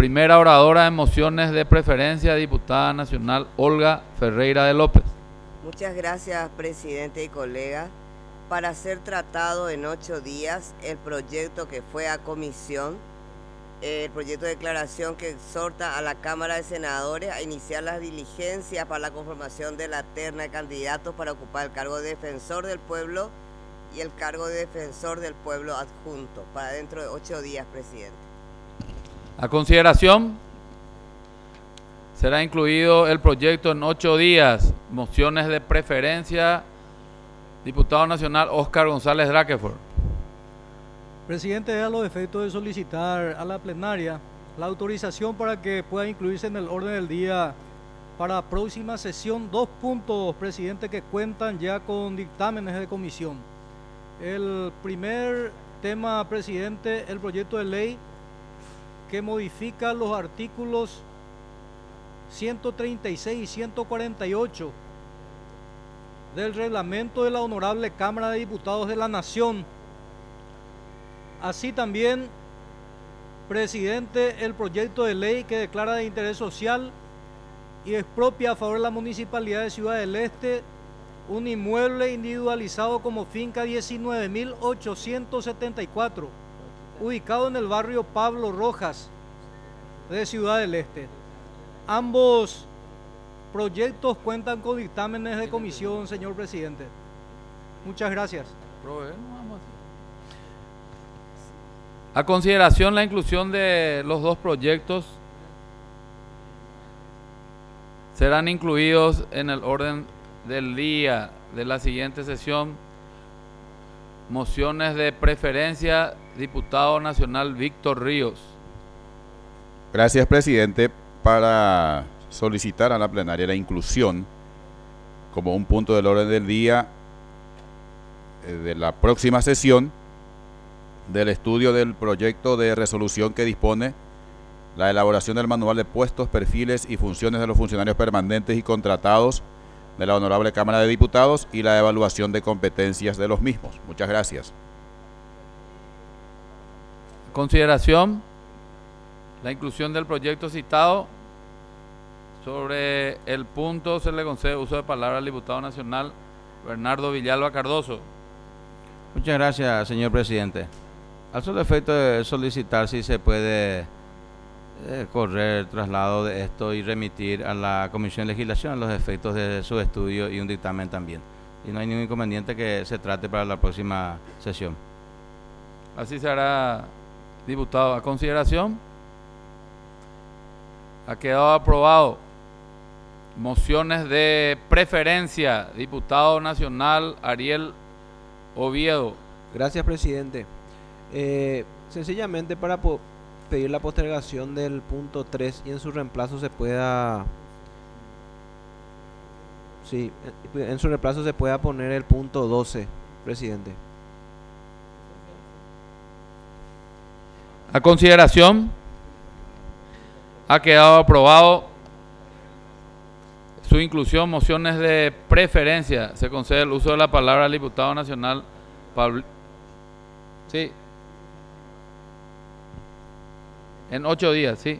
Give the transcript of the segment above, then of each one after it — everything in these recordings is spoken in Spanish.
Primera oradora en mociones de preferencia, diputada nacional Olga Ferreira de López. Muchas gracias, presidente y colegas. Para ser tratado en 8 días, el proyecto que fue a comisión, el proyecto de declaración que exhorta a la Cámara de Senadores a iniciar las diligencias para la conformación de la terna de candidatos para ocupar el cargo de defensor del pueblo y el cargo de defensor del pueblo adjunto, para dentro de 8 días, presidente. A consideración, será incluido el proyecto en 8 días. Mociones de preferencia, diputado nacional Oscar González Draquefort. Presidente, a los efectos de solicitar a la plenaria la autorización para que pueda incluirse en el orden del día para la próxima sesión 2 puntos, presidente, que cuentan ya con dictámenes de comisión. El primer tema, presidente, el proyecto de ley que modifica los artículos 136 y 148 del reglamento de la Honorable Cámara de Diputados de la Nación. Así también, presidente, el proyecto de ley que declara de interés social y expropia a favor de la Municipalidad de Ciudad del Este un inmueble individualizado como finca 19.874, ubicado en el barrio Pablo Rojas de Ciudad del Este. Ambos proyectos cuentan con dictámenes de comisión, señor presidente. Muchas gracias. A consideración la inclusión de los dos proyectos serán incluidos en el orden del día de la siguiente sesión. Mociones de preferencia, diputado nacional Víctor Ríos. Gracias, presidente. Para solicitar a la plenaria la inclusión como un punto del orden del día de la próxima sesión del estudio del proyecto de resolución que dispone la elaboración del manual de puestos, perfiles y funciones de los funcionarios permanentes y contratados de la Honorable Cámara de Diputados y la evaluación de competencias de los mismos. Muchas gracias. Consideración, la inclusión del proyecto citado. Sobre el punto se le concede uso de palabra al diputado nacional Bernardo Villalba Cardoso. Muchas gracias, señor presidente. Al solo efecto de solicitar si se puede correr el traslado de esto y remitir a la Comisión de Legislación a los efectos de su estudio y un dictamen también. Y no hay ningún inconveniente que se trate para la próxima sesión. Así se hará, diputado. A consideración, ha quedado aprobado. Mociones de preferencia, diputado nacional Ariel Oviedo. Gracias, presidente. Sencillamente para pedir la postergación del punto 3 y en su reemplazo se pueda poner el punto 12, presidente. A consideración, ha quedado aprobado su inclusión. Mociones de preferencia, se concede el uso de la palabra al diputado nacional Pablo. Sí. En 8 días, sí.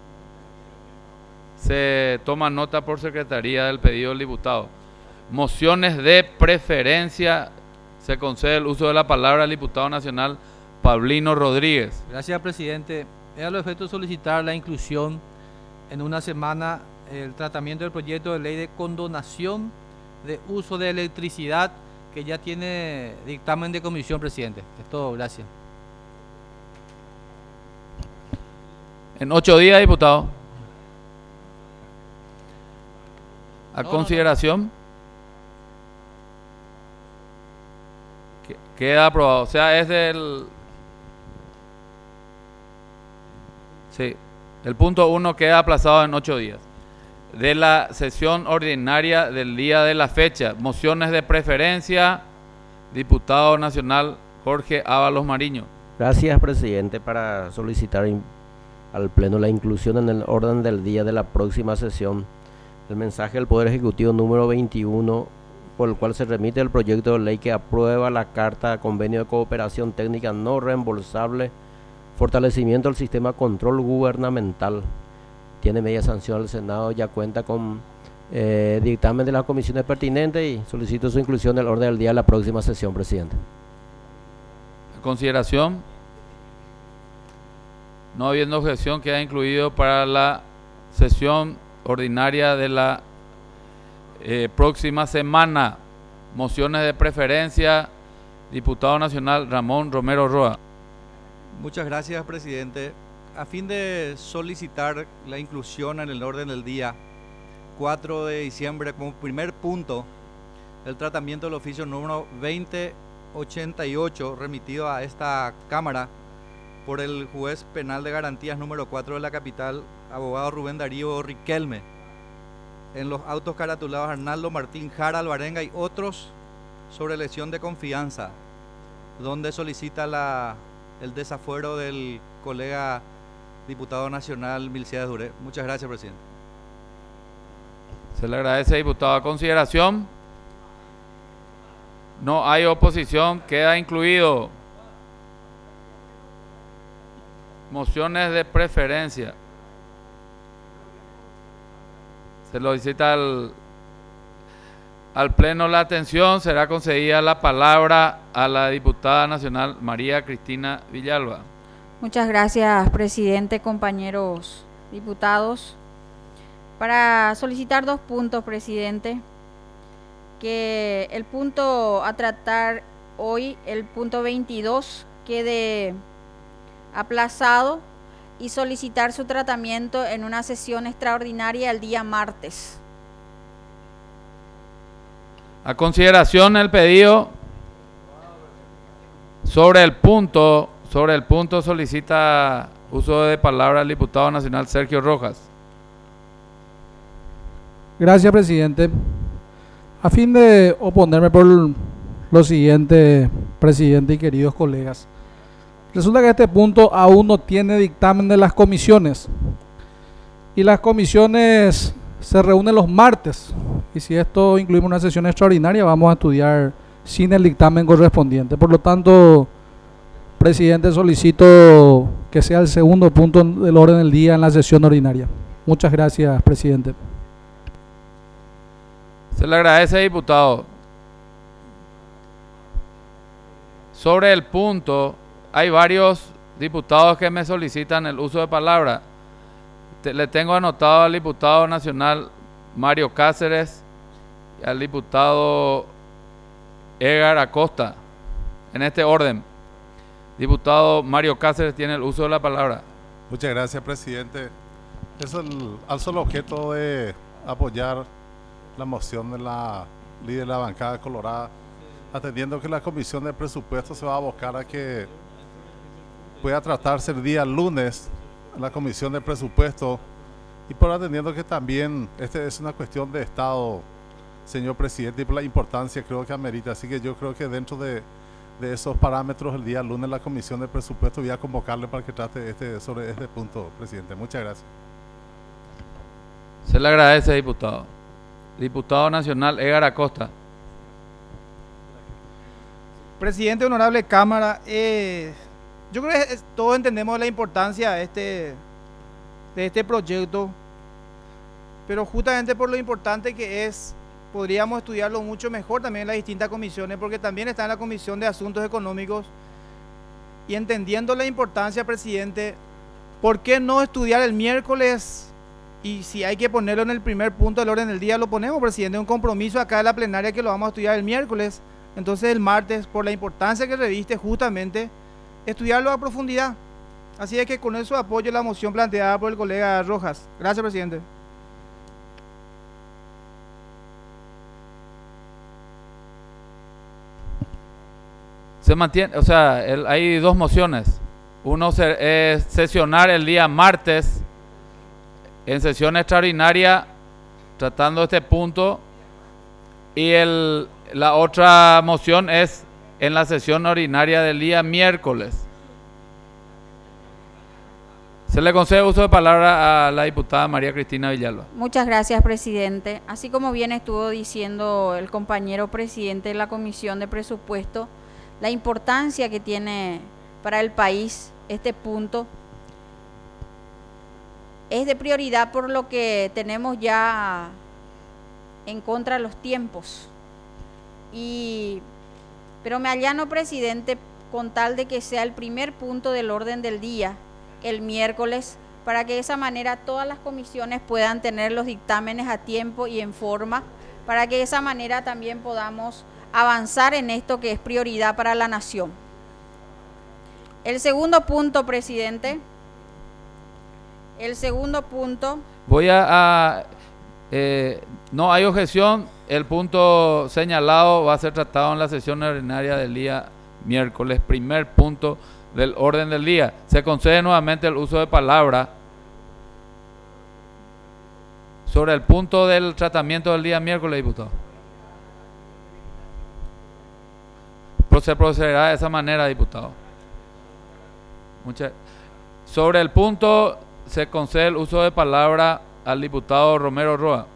Se toma nota por secretaría del pedido del diputado. Mociones de preferencia, se concede el uso de la palabra al diputado nacional Pablino Rodríguez. Gracias, presidente. Es a los efectos de solicitar la inclusión en una semana el tratamiento del proyecto de ley de condonación de uso de electricidad que ya tiene dictamen de comisión, presidente. Es todo, gracias. En 8 días, diputado. A consideración. Queda aprobado. O sea, es del... Sí. El punto 1 queda aplazado en 8 días. De la sesión ordinaria del día de la fecha. Mociones de preferencia, diputado nacional Jorge Ábalos Mariño. Gracias, presidente, para solicitar al Pleno la inclusión en el orden del día de la próxima sesión del mensaje del Poder Ejecutivo número 21, por el cual se remite el proyecto de ley que aprueba la Carta de Convenio de Cooperación Técnica no reembolsable fortalecimiento del sistema de control gubernamental. Tiene media sanción al Senado, ya cuenta con dictamen de las comisiones pertinentes y solicito su inclusión en el orden del día de la próxima sesión, presidente. A consideración, no habiendo objeción, queda incluido para la sesión ordinaria de la próxima semana. Mociones de preferencia, diputado nacional Ramón Romero Roa. Muchas gracias, presidente. A fin de solicitar la inclusión en el orden del día 4 de diciembre como primer punto, el tratamiento del oficio número 2088 remitido a esta Cámara por el juez penal de garantías número 4 de la capital, abogado Rubén Darío Riquelme, en los autos caratulados Arnaldo Martín Jara Alvarenga y otros sobre lesión de confianza, donde solicita el desafuero del colega diputado nacional Milciades Duré. Muchas gracias, presidente. Se le agradece, diputado. A consideración, no hay oposición, queda incluido. Mociones de preferencia. Se solicita al Pleno la atención. Será concedida la palabra a la diputada nacional María Cristina Villalba. Muchas gracias, presidente, compañeros diputados. Para solicitar 2 puntos, presidente, que el punto a tratar hoy, el punto 22, quede aplazado y solicitar su tratamiento en una sesión extraordinaria el día martes. A consideración el pedido sobre el punto solicita uso de palabra el diputado nacional Sergio Rojas. Gracias, presidente. A fin de oponerme por lo siguiente, presidente y queridos colegas, resulta que este punto aún no tiene dictamen de las comisiones y las comisiones se reúnen los martes, y si esto incluimos una sesión extraordinaria vamos a estudiar sin el dictamen correspondiente. Por lo tanto, presidente, solicito que sea el segundo punto del orden del día en la sesión ordinaria. Muchas gracias, presidente. Se le agradece, diputado. Sobre el punto, hay varios diputados que me solicitan el uso de palabra. Le tengo anotado al diputado nacional Mario Cáceres y al diputado Edgar Acosta. En este orden. Diputado Mario Cáceres tiene el uso de la palabra. Muchas gracias, presidente. Es al solo objeto de apoyar la moción de la líder de la bancada colorada, atendiendo que la comisión de presupuesto se va a abocar a que pueda tratarse el día lunes en la comisión de presupuesto, y por atendiendo que también este es una cuestión de Estado, señor presidente, y por la importancia creo que amerita. Así que yo creo que dentro de esos parámetros el día lunes la comisión de presupuesto voy a convocarle para que trate sobre este punto, presidente. Muchas gracias. Se le agradece, diputado. Diputado nacional Edgar Acosta. Presidente, honorable Cámara, yo creo que todos entendemos la importancia de este proyecto, pero justamente por lo importante que es, podríamos estudiarlo mucho mejor también en las distintas comisiones, porque también está en la Comisión de Asuntos Económicos, y entendiendo la importancia, presidente, ¿por qué no estudiar el miércoles? Y si hay que ponerlo en el primer punto del orden del día, lo ponemos, presidente. Un compromiso acá de la plenaria que lo vamos a estudiar el miércoles. Entonces el martes, por la importancia que reviste justamente, estudiarlo a profundidad. Así es que con eso apoyo la moción planteada por el colega Rojas. Gracias, presidente. Se mantiene, o sea, hay 2 mociones. Uno es sesionar el día martes en sesión extraordinaria tratando este punto, y la otra moción es en la sesión ordinaria del día miércoles. Se le concede uso de palabra a la diputada María Cristina Villalba. Muchas gracias, presidente. Así como bien estuvo diciendo el compañero presidente de la Comisión de Presupuesto, la importancia que tiene para el país este punto. Es de prioridad por lo que tenemos ya en contra los tiempos. Pero me allano, presidente, con tal de que sea el primer punto del orden del día, el miércoles, para que de esa manera todas las comisiones puedan tener los dictámenes a tiempo y en forma, para que de esa manera también podamos avanzar en esto que es prioridad para la nación. El segundo punto, presidente. El segundo punto. No hay objeción. El punto señalado va a ser tratado en la sesión ordinaria del día miércoles, primer punto del orden del día. Se concede nuevamente el uso de palabra sobre el punto del tratamiento del día miércoles, diputado. Se procederá de esa manera, diputado. Sobre el punto se concede el uso de palabra al diputado Romero Roa.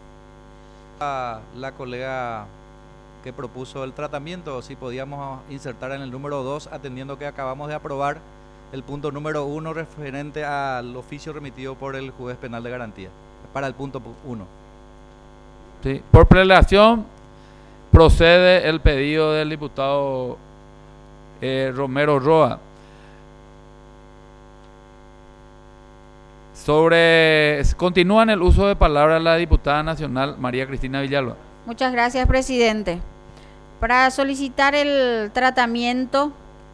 La colega que propuso el tratamiento, si podíamos insertar en el número 2, atendiendo que acabamos de aprobar el punto número 1 referente al oficio remitido por el juez penal de garantía, para el punto 1. Sí. Por prelación procede el pedido del diputado Romero Roa. Continúa en el uso de palabra la diputada nacional María Cristina Villalba. Muchas gracias, presidente. Para solicitar el tratamiento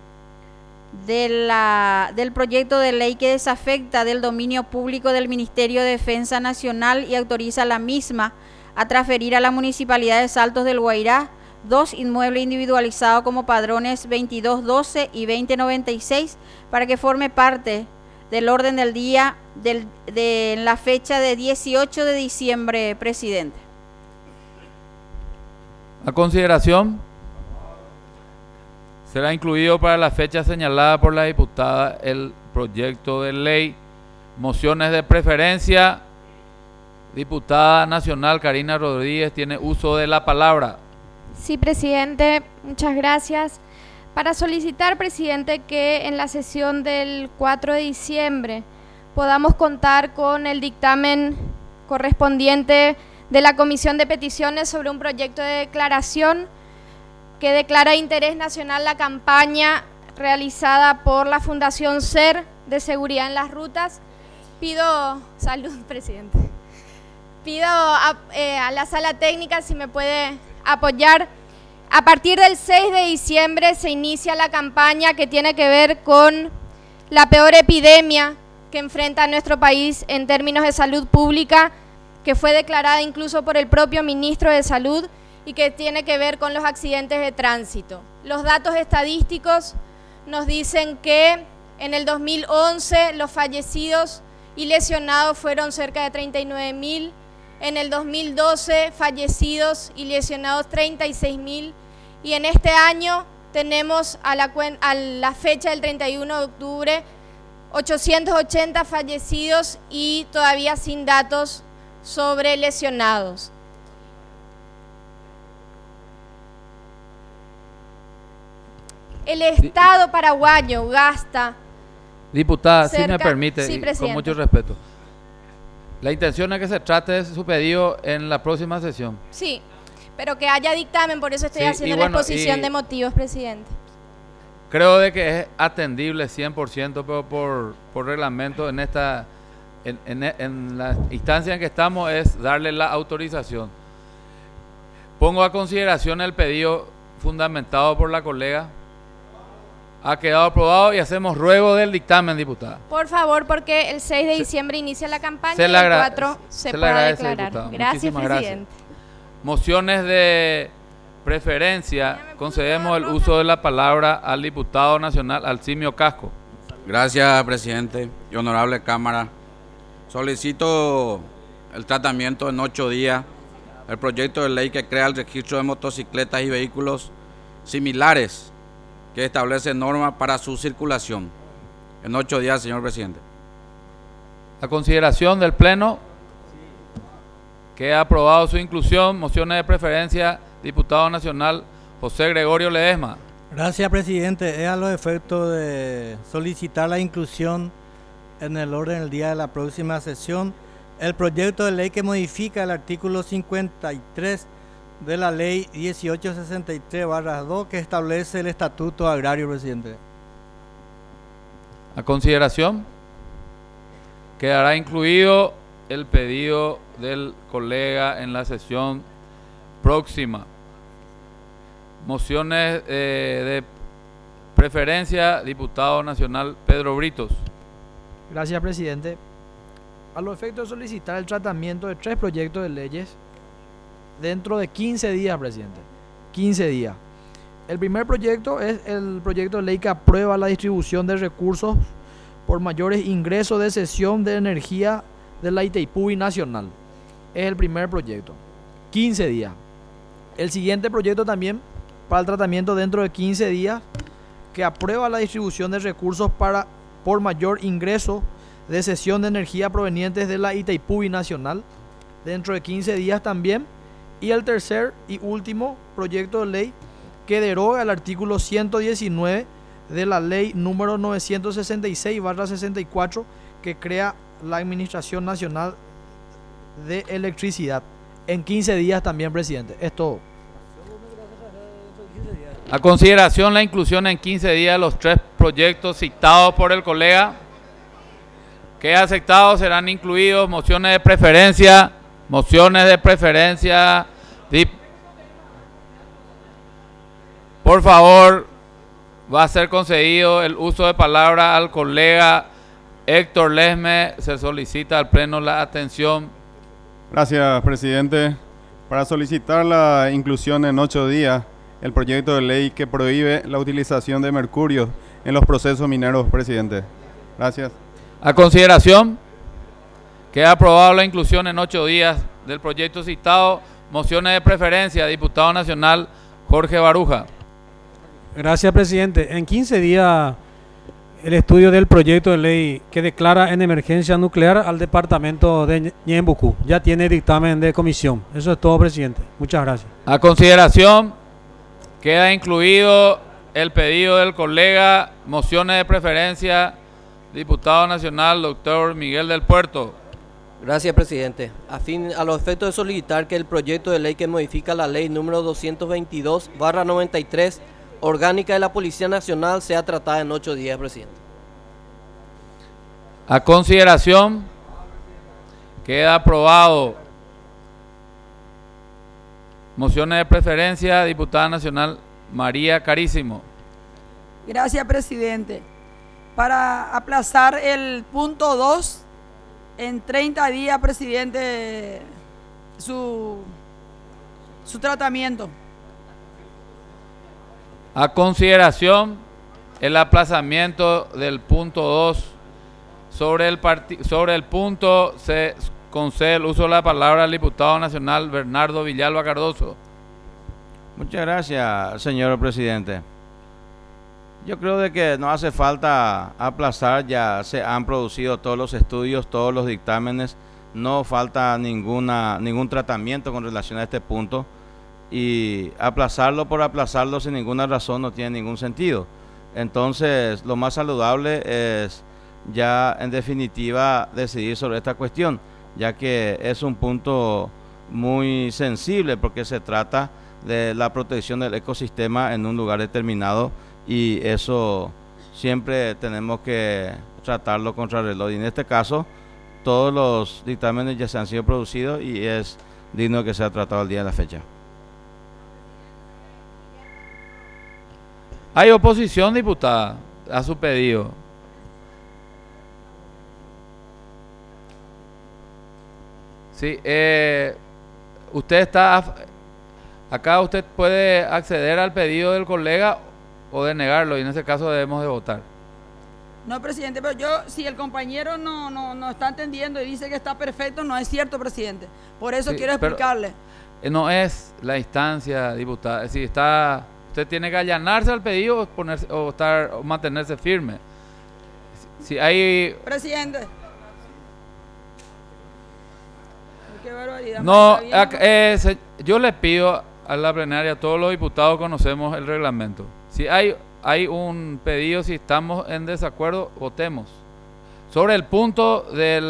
del proyecto de ley que desafecta del dominio público del Ministerio de Defensa Nacional y autoriza a la misma a transferir a la Municipalidad de Saltos del Guairá 2 inmuebles individualizados como padrones 2212 y 2096 para que forme parte del orden del día de la fecha de 18 de diciembre, presidente. A consideración, será incluido para la fecha señalada por la diputada el proyecto de ley. Mociones de preferencia. Diputada nacional Karina Rodríguez tiene uso de la palabra. Sí, presidente, muchas gracias. Para solicitar, presidente, que en la sesión del 4 de diciembre podamos contar con el dictamen correspondiente de la Comisión de Peticiones sobre un proyecto de declaración que declara de interés nacional la campaña realizada por la Fundación SER de Seguridad en las Rutas. Salud, presidente. Pido a la sala técnica si me puede apoyar. A partir del 6 de diciembre se inicia la campaña que tiene que ver con la peor epidemia que enfrenta nuestro país en términos de salud pública, que fue declarada incluso por el propio ministro de Salud y que tiene que ver con los accidentes de tránsito. Los datos estadísticos nos dicen que en el 2011 los fallecidos y lesionados fueron cerca de 39.000. En el 2012 fallecidos y lesionados 36.000 y en este año tenemos a la fecha del 31 de octubre 880 fallecidos y todavía sin datos sobre lesionados. El Estado paraguayo gasta... Diputada, si me permite, sí, y con mucho respeto. La intención es que se trate de su pedido en la próxima sesión. Sí, pero que haya dictamen, por eso estoy haciendo la exposición de motivos, presidente. Creo de que es atendible 100%, pero por reglamento en la instancia en que estamos es darle la autorización. Pongo a consideración el pedido fundamentado por la colega. Ha quedado aprobado y hacemos ruego del dictamen, diputada. Por favor, porque el 6 de diciembre inicia la campaña y el 4 se pueda declarar. Diputada. Gracias, presidente. Gracias. Mociones de preferencia. Concedemos el uso de la palabra al diputado nacional Alcimio Casco. Gracias, presidente y honorable Cámara. Solicito el tratamiento en 8 días el proyecto de ley que crea el registro de motocicletas y vehículos similares que establece normas para su circulación. En 8 días, señor presidente. A consideración del Pleno, queda aprobado su inclusión. Mociones de preferencia, diputado nacional José Gregorio Ledesma. Gracias, presidente. Es a los efectos de solicitar la inclusión en el orden del día de la próxima sesión el proyecto de ley que modifica el artículo 53 de la ley 1863/2 que establece el estatuto agrario, presidente. A consideración, quedará incluido el pedido del colega en la sesión próxima. Mociones de preferencia, diputado nacional Pedro Britos. Gracias, presidente. A los efectos de solicitar el tratamiento de 3 proyectos de leyes dentro de 15 días, presidente. 15 días. El primer proyecto es el proyecto de ley que aprueba la distribución de recursos por mayores ingresos de cesión de energía de la Itaipubi Nacional. Es el primer proyecto. 15 días. El siguiente proyecto también para el tratamiento dentro de 15 días que aprueba la distribución de recursos por mayor ingreso de cesión de energía provenientes de la Itaipubi Nacional dentro de 15 días también. Y el tercer y último proyecto de ley que deroga el artículo 119 de la ley número 966/64 que crea la Administración Nacional de Electricidad. En 15 días también, presidente. Es todo. A consideración la inclusión en 15 días de los 3 proyectos citados por el colega. Que aceptados serán incluidos mociones de preferencia. Por favor, va a ser concedido el uso de palabra al colega Héctor Lesme. Se solicita al Pleno la atención. Gracias, presidente. Para solicitar la inclusión en 8 días el proyecto de ley que prohíbe la utilización de mercurio en los procesos mineros, presidente. Gracias. A consideración, queda aprobado la inclusión en 8 días del proyecto citado. Mociones de preferencia, diputado nacional Jorge Baruja. Gracias, presidente. En 15 días el estudio del proyecto de ley que declara en emergencia nuclear al departamento de Ñembucú. Ya tiene dictamen de comisión. Eso es todo, presidente. Muchas gracias. A consideración, queda incluido el pedido del colega. Mociones de preferencia, diputado nacional doctor Miguel del Puerto. Gracias, presidente. A los efectos de solicitar que el proyecto de ley que modifica la ley número 222/93 orgánica de la Policía Nacional sea tratada en 8 días, presidente. A consideración, queda aprobado. Mociones de preferencia, diputada nacional María Carísimo. Gracias, presidente. Para aplazar el punto 2 en 30 días, presidente, su tratamiento. A consideración, el aplazamiento del punto 2 sobre el punto se concede el uso de la palabra al diputado nacional Bernardo Villalba Cardoso. Muchas gracias, señor presidente. Yo creo de que no hace falta aplazar, ya se han producido todos los estudios, todos los dictámenes, no falta ningún tratamiento con relación a este punto. Y aplazarlo por aplazarlo sin ninguna razón no tiene ningún sentido. Entonces, lo más saludable es ya en definitiva decidir sobre esta cuestión, ya que es un punto muy sensible porque se trata de la protección del ecosistema en un lugar determinado y eso siempre tenemos que tratarlo contra el reloj. Y en este caso, todos los dictámenes ya se han sido producidos y es digno que sea tratado al día de la fecha. ¿Hay oposición, diputada, a su pedido? Sí, usted está acá, usted puede acceder al pedido del colega o denegarlo y en ese caso debemos de votar. No, presidente, pero si el compañero no está entendiendo y dice que está perfecto, no es cierto, presidente. Por eso Sí, quiero explicarle. No es la instancia, diputada. Si está, usted tiene que allanarse al pedido o mantenerse firme. Si hay... Presidente. Qué barbaridad. No, yo le pido a la plenaria, a todos los diputados conocemos el reglamento. Si hay un pedido, si estamos en desacuerdo, votemos. Sobre el punto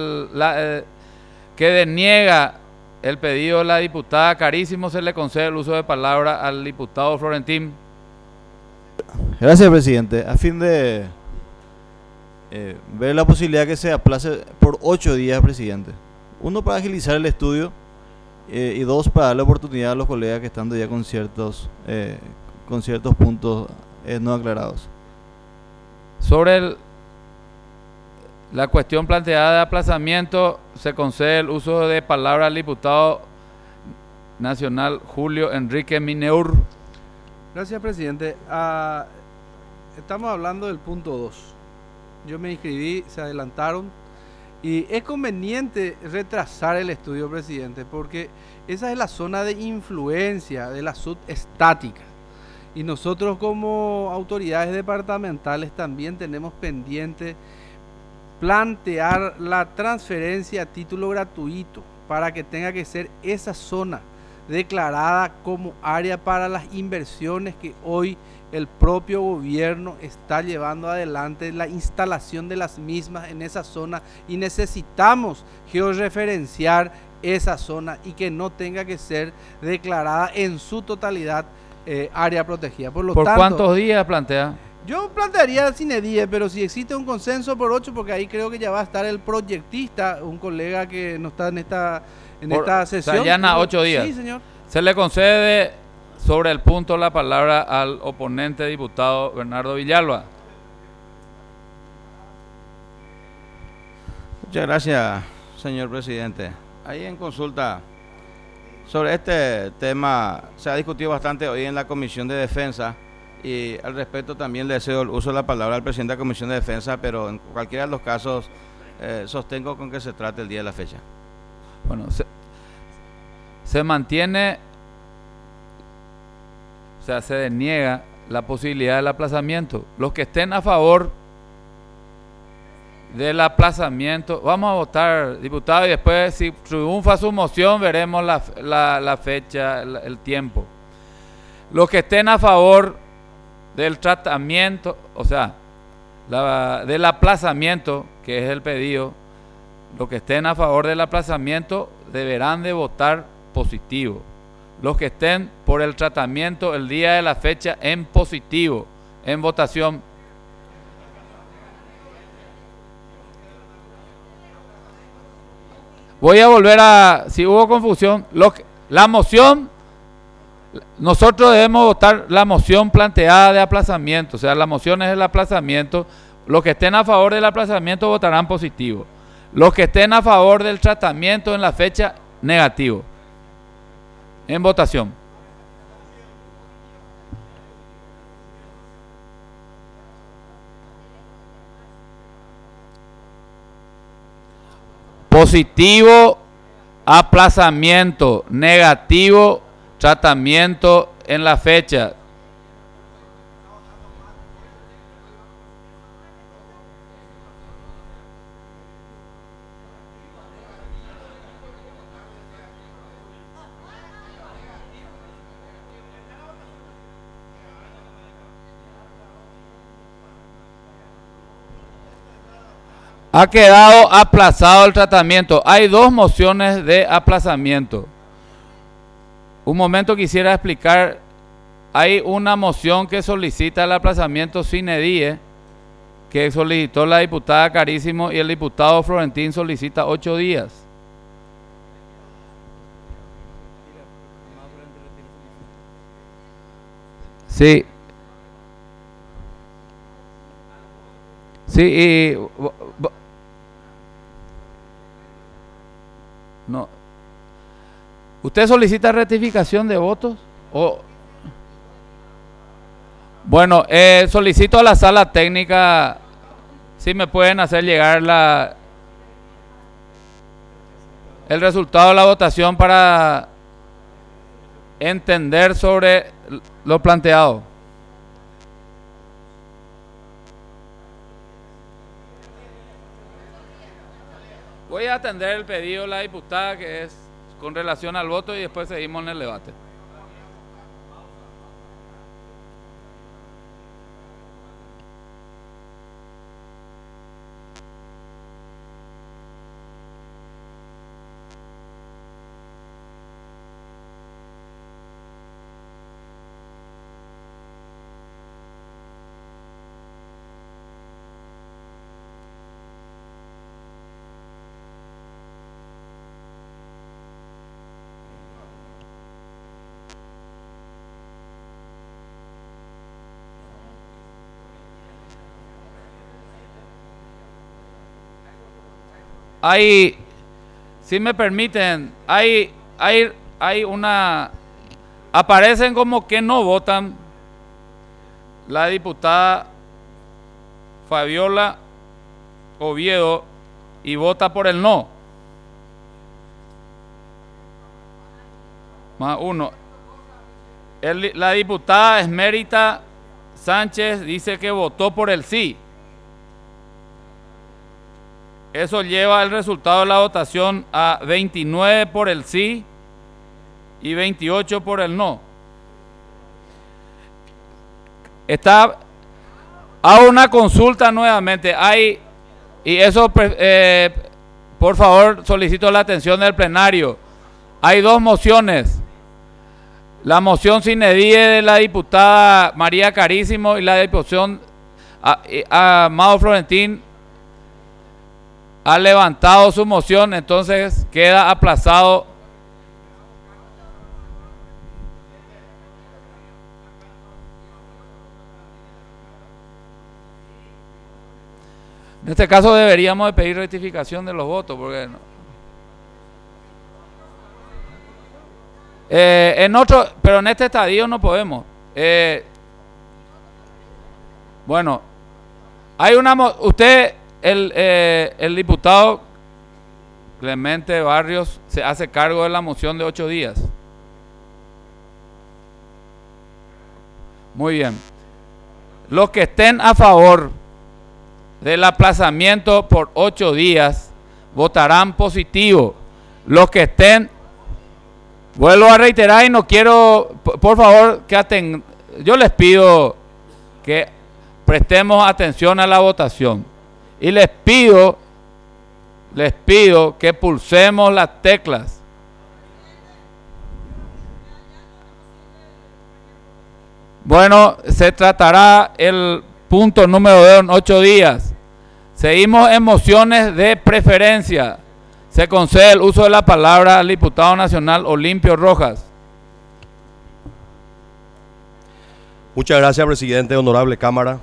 que deniega el pedido de la diputada Carísimo, se le concede el uso de palabra al diputado Florentín. Gracias, presidente. A fin de ver la posibilidad que se aplace por 8 días, presidente. 1, para agilizar el estudio y 2, para darle oportunidad a los colegas que están ya con ciertos puntos no aclarados. Sobre la cuestión planteada de aplazamiento, se concede el uso de palabra al diputado nacional Julio Enrique Mineur. Gracias, presidente. Estamos hablando del punto 2. Yo me inscribí, se adelantaron y es conveniente retrasar el estudio, presidente, porque esa es la zona de influencia de la subestática. Y nosotros como autoridades departamentales también tenemos pendiente plantear la transferencia a título gratuito para que tenga que ser esa zona declarada como área para las inversiones que hoy el propio gobierno está llevando adelante, la instalación de las mismas en esa zona, y necesitamos georreferenciar esa zona y que no tenga que ser declarada en su totalidad área protegida. Por tanto, ¿cuántos días plantea? Yo plantearía sine die, pero si existe un consenso por 8, porque ahí creo que ya va a estar el proyectista, un colega que no está en esta sesión. Se allana 8 días. Sí, señor. Se le concede sobre el punto la palabra al oponente diputado Bernardo Villalba. Muchas gracias, señor presidente. Ahí en consulta sobre este tema se ha discutido bastante hoy en la Comisión de Defensa, y al respecto también le cedo el uso de la palabra al presidente de la Comisión de Defensa, pero en cualquiera de los casos sostengo con que se trate el día de la fecha. Bueno, se mantiene, o sea, se deniega la posibilidad del aplazamiento. Los que estén a favor del aplazamiento, vamos a votar, diputado, y después si triunfa su moción veremos la fecha, el tiempo. Los que estén a favor del tratamiento, o sea, del aplazamiento, que es el pedido, los que estén a favor del aplazamiento deberán de votar positivo. Los que estén por el tratamiento el día de la fecha en positivo, en votación. Voy a volver a, si hubo confusión, la moción, nosotros debemos votar la moción planteada de aplazamiento, o sea, la moción es el aplazamiento. Los que estén a favor del aplazamiento votarán positivo. Los que estén a favor del tratamiento en la fecha, negativo. En votación. Positivo, aplazamiento. Negativo, tratamiento en la fecha. Ha quedado aplazado el tratamiento. Hay 2 mociones de aplazamiento. Un momento quisiera explicar. Hay una moción que solicita el aplazamiento sine die, que solicitó la diputada Carísimo, y el diputado Florentín solicita 8 días. Sí. Sí, y no. ¿Usted solicita rectificación de votos? O bueno, solicito a la sala técnica si me pueden hacer llegar el resultado de la votación para entender sobre lo planteado. Voy a atender el pedido de la diputada, que es con relación al voto, y después seguimos en el debate. hay, si me permiten, hay una, aparecen como que no votan la diputada Fabiola Oviedo y vota por el no. Más uno. La diputada Esmérita Sánchez dice que votó por el sí. Eso lleva el resultado de la votación a 29 por el sí y 28 por el no. Hago una consulta nuevamente. Y eso, por favor, solicito la atención del plenario. Hay dos mociones. La moción sine die de la diputada María Carísimo y la disposición a Amado Florentín ha levantado su moción, entonces queda aplazado. En este caso deberíamos de pedir rectificación de los votos, porque pero en este estadio no podemos. Bueno, hay el diputado Clemente Barrios se hace cargo de la moción de 8 días. Muy bien. Los que estén a favor del aplazamiento por 8 días votarán positivo. Los que estén, vuelvo a reiterar y no quiero, por favor, yo les pido que prestemos atención a la votación y les pido que pulsemos las teclas. Bueno, se tratará el punto número 2 en 8 días. Seguimos en mociones de preferencia. Se concede el uso de la palabra al diputado nacional Olimpio Rojas. Muchas gracias, presidente, honorable Cámara.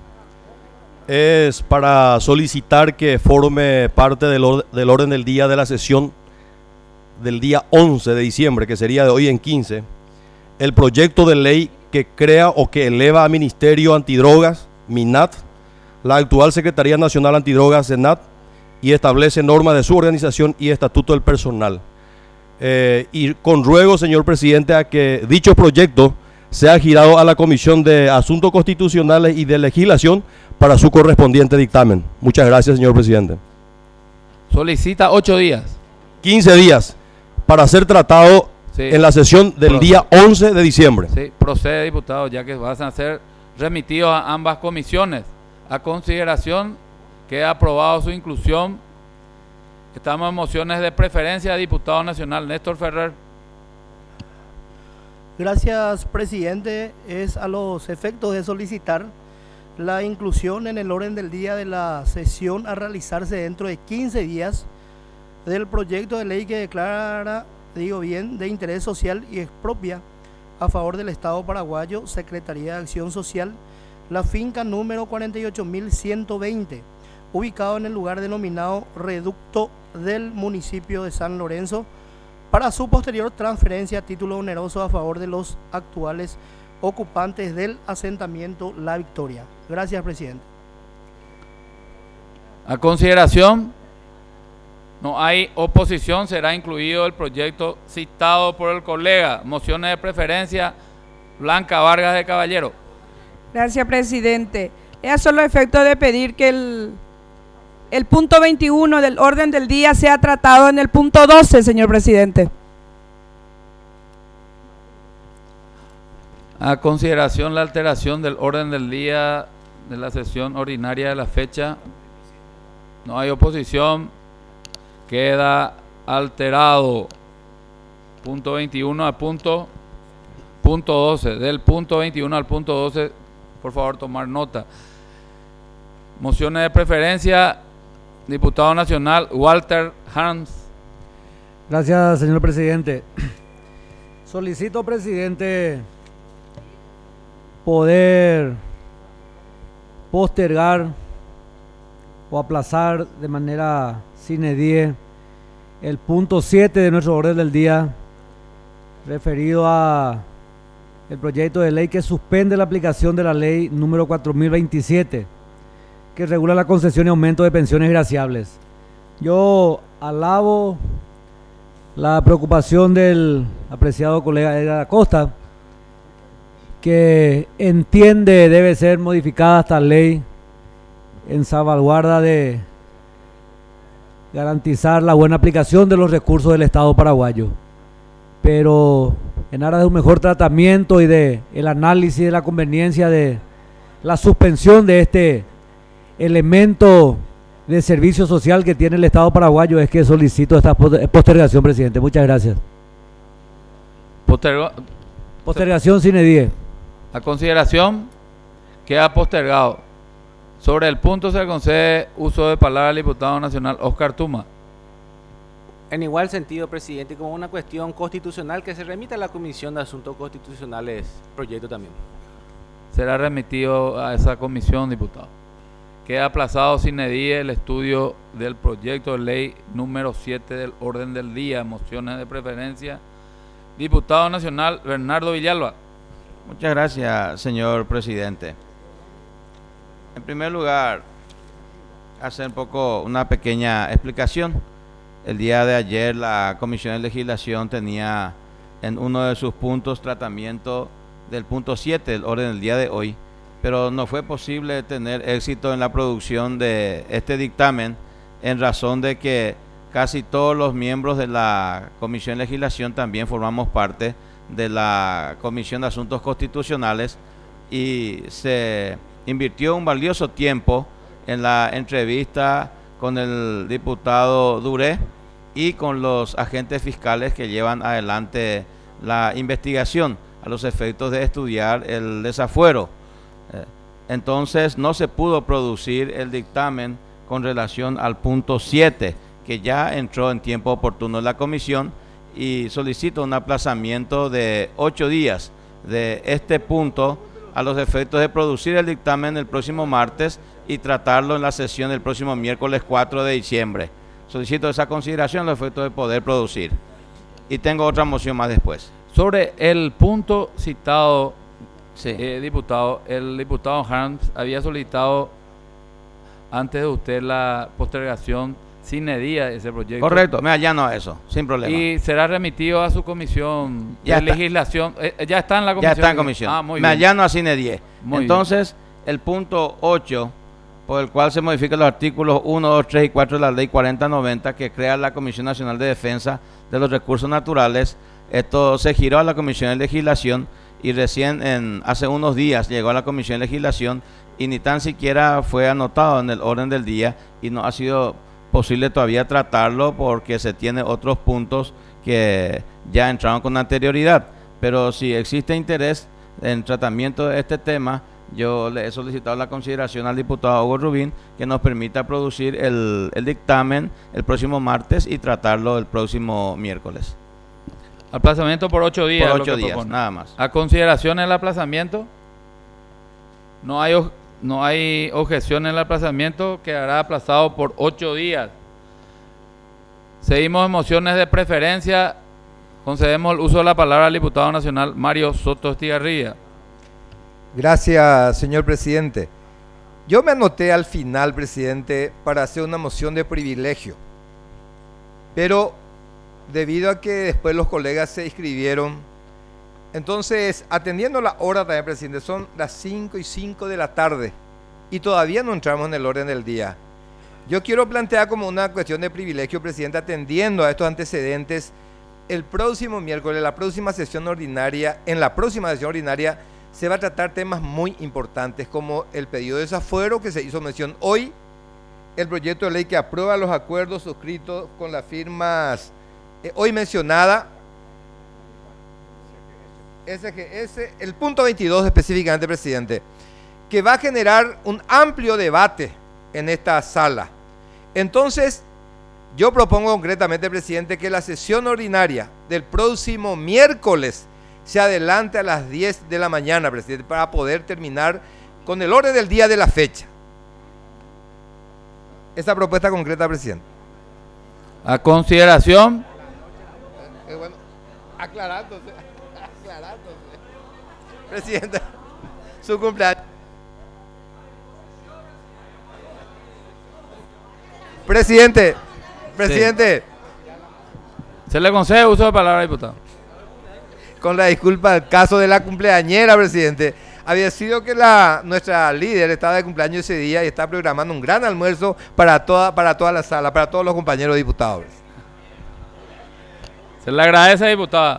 Es para solicitar que forme parte del orden del día de la sesión del día 11 de diciembre, que sería de hoy en 15, el proyecto de ley que crea o que eleva a Ministerio Antidrogas, MINAT, la actual Secretaría Nacional Antidrogas, SENAT, y establece normas de su organización y estatuto del personal. Y con ruego, señor presidente, a que dicho proyecto sea girado a la Comisión de Asuntos Constitucionales y de Legislación para su correspondiente dictamen. Muchas gracias, señor presidente. Solicita 8 días. 15 días para ser tratado en la sesión del día 11 de diciembre. Sí, procede, diputado, ya que van a ser remitidos a ambas comisiones. A consideración, queda aprobado su inclusión. Estamos en mociones de preferencia. Diputado nacional Néstor Ferrer. Gracias, presidente. Es a los efectos de solicitar la inclusión en el orden del día de la sesión a realizarse dentro de 15 días del proyecto de ley que declara, digo bien, de interés social y expropia a favor del Estado paraguayo, Secretaría de Acción Social, la finca número 48.120, ubicado en el lugar denominado Reducto del municipio de San Lorenzo, para su posterior transferencia a título oneroso a favor de los actuales ocupantes del asentamiento La Victoria. Gracias, presidente. A consideración, no hay oposición, será incluido el proyecto citado por el colega. Mociones de preferencia, Blanca Vargas de Caballero. Gracias, presidente. Es a solo efecto de pedir que el punto 21 del orden del día sea tratado en el punto 12, señor presidente. A consideración la alteración del orden del día de la sesión ordinaria de la fecha. No hay oposición. Queda alterado. Punto 21 al punto 12. Del punto 21 al punto 12, por favor, tomar nota. Mociones de preferencia. Diputado nacional Walter Hans. Gracias, señor presidente. Solicito, presidente, poder postergar o aplazar de manera sine die el punto 7 de nuestro orden del día, referido a el proyecto de ley que suspende la aplicación de la ley número 4027, que regula la concesión y aumento de pensiones graciables. Yo alabo la preocupación del apreciado colega Edgar Acosta, que entiende debe ser modificada esta ley en salvaguarda de garantizar la buena aplicación de los recursos del Estado paraguayo. Pero en aras de un mejor tratamiento y de el análisis de la conveniencia de la suspensión de este elemento de servicio social que tiene el Estado paraguayo, es que solicito esta postergación, presidente. Muchas gracias. Postergación sine die. A consideración queda postergado. Sobre el punto se le concede uso de palabra al diputado nacional Oscar Tuma. En igual sentido, presidente, como una cuestión constitucional que se remita a la Comisión de Asuntos Constitucionales, proyecto también. Será remitido a esa comisión, diputado. Queda aplazado sine die el estudio del proyecto de ley número 7 del orden del día, mociones de preferencia. Diputado nacional Bernardo Villalba. Muchas gracias, señor presidente. En primer lugar, hacer un poco una pequeña explicación. El día de ayer la Comisión de Legislación tenía en uno de sus puntos tratamiento del punto 7 del orden del día de hoy, pero no fue posible tener éxito en la producción de este dictamen en razón de que casi todos los miembros de la Comisión de Legislación también formamos parte de la Comisión de Asuntos Constitucionales y se invirtió un valioso tiempo en la entrevista con el diputado Duré y con los agentes fiscales que llevan adelante la investigación a los efectos de estudiar el desafuero. Entonces no se pudo producir el dictamen con relación al punto 7, que ya entró en tiempo oportuno en la comisión, y solicito un aplazamiento de 8 días de este punto a los efectos de producir el dictamen el próximo martes y tratarlo en la sesión del próximo miércoles 4 de diciembre. Solicito esa consideración a los efectos de poder producir. Y tengo otra moción más después. Sobre el punto citado, sí. Diputado, el diputado Harms había solicitado antes de usted la postergación sine die de ese proyecto. Correcto, me allano a eso, sin problema. Y será remitido a su comisión de legislación. Ya está en la comisión. Ya está en comisión. Ah, muy me bien. allano a sine die. Muy Entonces, el punto 8, por el cual se modifican los artículos 1, 2, 3 y 4 de la ley 4090, que crea la Comisión Nacional de Defensa de los Recursos Naturales. Esto se giró a la Comisión de Legislación y recién hace unos días llegó a la Comisión de Legislación y ni tan siquiera fue anotado en el orden del día y no ha sido posible todavía tratarlo porque se tiene otros puntos que ya entraron con anterioridad. Pero si existe interés en tratamiento de este tema, yo le he solicitado la consideración al diputado Hugo Rubín que nos permita producir el dictamen el próximo martes y tratarlo el próximo miércoles. Aplazamiento por 8 días. Por 8 días, nada más. A consideración el aplazamiento. No hay objeción en el aplazamiento, quedará aplazado por 8 días. Seguimos en mociones de preferencia. Concedemos el uso de la palabra al diputado nacional Mario Soto Estigarribia. Gracias, señor presidente. Yo me anoté al final, presidente, para hacer una moción de privilegio. Pero debido a que después los colegas se inscribieron, entonces, atendiendo la hora también, presidente, son las 5:05 de la tarde y todavía no entramos en el orden del día. Yo quiero plantear como una cuestión de privilegio, presidente, atendiendo a estos antecedentes, el próximo miércoles, en la próxima sesión ordinaria, se va a tratar temas muy importantes como el pedido de desafuero que se hizo mención hoy, el proyecto de ley que aprueba los acuerdos suscritos con las firmas hoy mencionada, SGS, el punto 22 específicamente, presidente, que va a generar un amplio debate en esta sala. Entonces, yo propongo concretamente, presidente, que la sesión ordinaria del próximo miércoles se adelante a las 10 de la mañana, presidente, para poder terminar con el orden del día de la fecha. Esta propuesta concreta, presidente. A consideración. Bueno, aclarándose. Presidente, su cumpleaños. Presidente. Se le concede uso de palabra, diputado. Con la disculpa, el caso de la cumpleañera, presidente. Había sido que nuestra líder estaba de cumpleaños ese día y está programando un gran almuerzo para toda la sala, para todos los compañeros diputados. Se le agradece, diputada.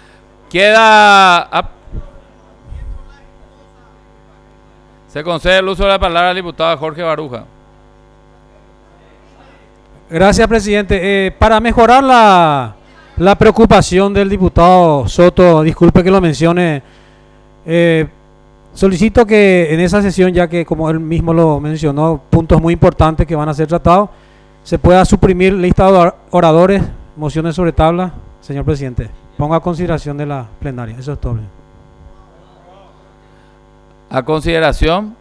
Se concede el uso de la palabra al diputado Jorge Baruja. Gracias, presidente. Para mejorar la preocupación del diputado Soto, disculpe que lo mencione, solicito que en esa sesión, ya que como él mismo lo mencionó, puntos muy importantes que van a ser tratados, se pueda suprimir lista de oradores, mociones sobre tabla, señor presidente. Ponga a consideración de la plenaria. Eso es todo. A consideración.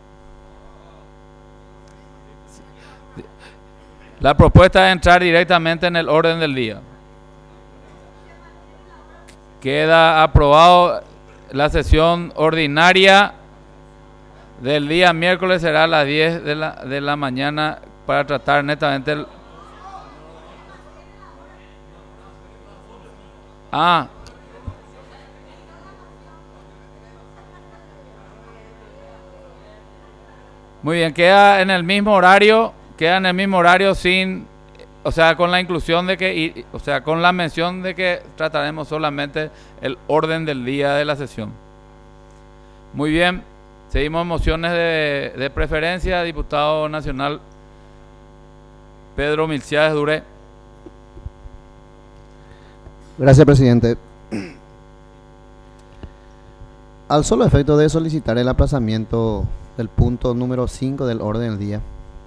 La propuesta es entrar directamente en el orden del día. Queda aprobado. La sesión ordinaria del día miércoles será a las 10 de la mañana para tratar netamente el... Muy bien, queda en el mismo horario sin, o sea, con la inclusión de que, con la mención de que trataremos solamente el orden del día de la sesión. Muy bien, seguimos mociones de preferencia. Diputado nacional Pedro Milciades Duré. Gracias, presidente. Al solo efecto de solicitar el aplazamiento del punto número 5 del orden del día,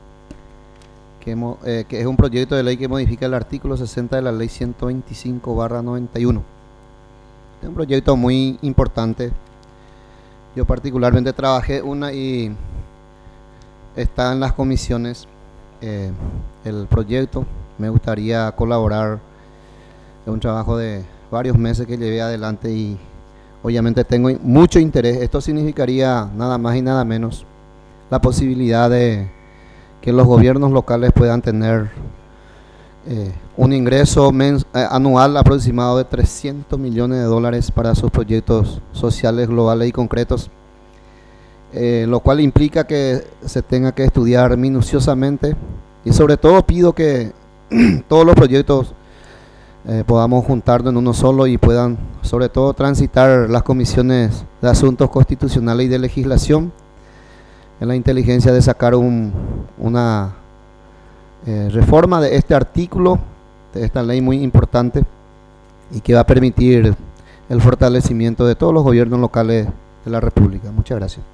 que es un proyecto de ley que modifica el artículo 60 de la ley 125/91. Es un proyecto muy importante. Yo particularmente trabajé y está en las comisiones el proyecto. Me gustaría colaborar. Es un trabajo de varios meses que llevé adelante y obviamente tengo mucho interés. Esto significaría nada más y nada menos la posibilidad de que los gobiernos locales puedan tener un ingreso anual aproximado de 300 millones de dólares para sus proyectos sociales globales y concretos, lo cual implica que se tenga que estudiar minuciosamente y sobre todo pido que todos los proyectos podamos juntarnos en uno solo y puedan sobre todo transitar las comisiones de asuntos constitucionales y de legislación en la inteligencia de sacar una reforma de este artículo, de esta ley muy importante y que va a permitir el fortalecimiento de todos los gobiernos locales de la República. Muchas gracias.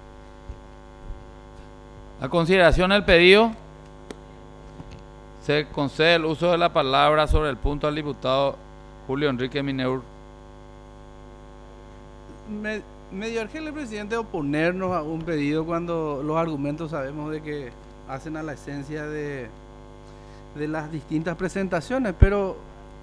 A consideración el pedido, se concede el uso de la palabra sobre el punto al diputado Julio Enrique Mineur. Medio urgente, presidente, oponernos a un pedido cuando los argumentos sabemos de que hacen a la esencia de las distintas presentaciones, pero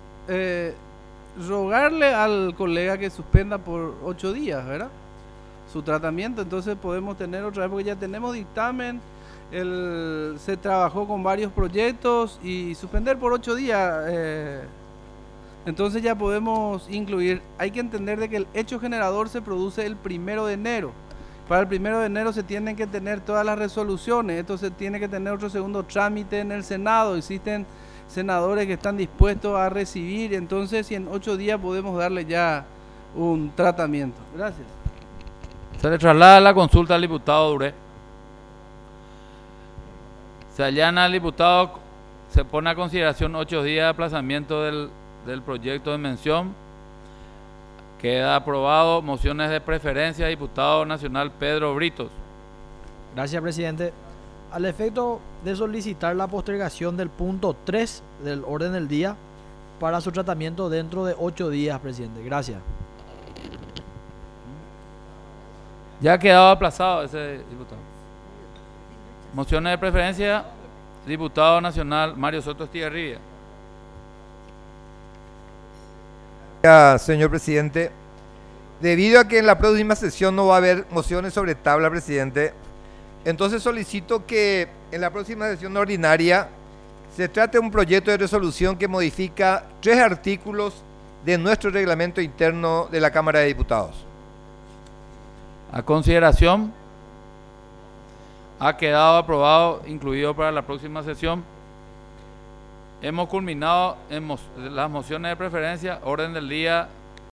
rogarle al colega que suspenda por 8 días, ¿verdad?, su tratamiento. Entonces podemos tener otra vez, porque ya tenemos dictamen, se trabajó con varios proyectos y suspender por 8 días, entonces ya podemos incluir. Hay que entender de que el hecho generador se produce el 1 de enero. Para el 1 de enero se tienen que tener todas las resoluciones. Esto se tiene que tener otro segundo trámite en el Senado. Existen senadores que están dispuestos a recibir. Entonces, si en 8 días podemos darle ya un tratamiento. Gracias. Se le traslada la consulta al diputado Duré. Se allana al diputado, se pone a consideración 8 días de aplazamiento del proyecto de mención. Queda aprobado. Mociones de preferencia. Diputado nacional Pedro Britos. Gracias, presidente. Al efecto de solicitar la postergación del punto 3 del orden del día para su tratamiento dentro de 8 días, presidente. Gracias. Ya ha quedado aplazado ese diputado. Mociones de preferencia. Diputado nacional Mario Soto Estigarribia. Gracias, señor presidente. Debido a que en la próxima sesión no va a haber mociones sobre tabla, presidente, entonces solicito que en la próxima sesión ordinaria se trate un proyecto de resolución que modifica 3 artículos de nuestro reglamento interno de la Cámara de Diputados. A consideración, ha quedado aprobado, incluido para la próxima sesión. Hemos culminado en las mociones de preferencia, orden del día